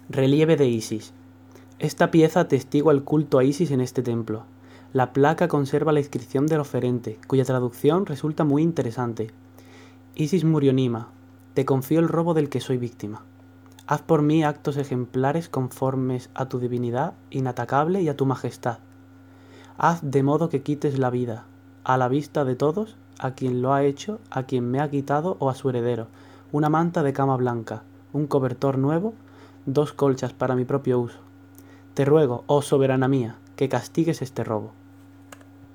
Relieve de Isis. Esta pieza atestigua el culto a Isis en este templo. La placa conserva la inscripción del oferente, cuya traducción resulta muy interesante. Isis Murionima, te confío el robo del que soy víctima. Haz por mí actos ejemplares conformes a tu divinidad inatacable y a tu majestad. Haz de modo que quites la vida, a la vista de todos, a quien lo ha hecho, a quien me ha quitado o a su heredero, una manta de cama blanca, un cobertor nuevo, 2 colchas para mi propio uso. Te ruego, oh soberana mía, que castigues este robo.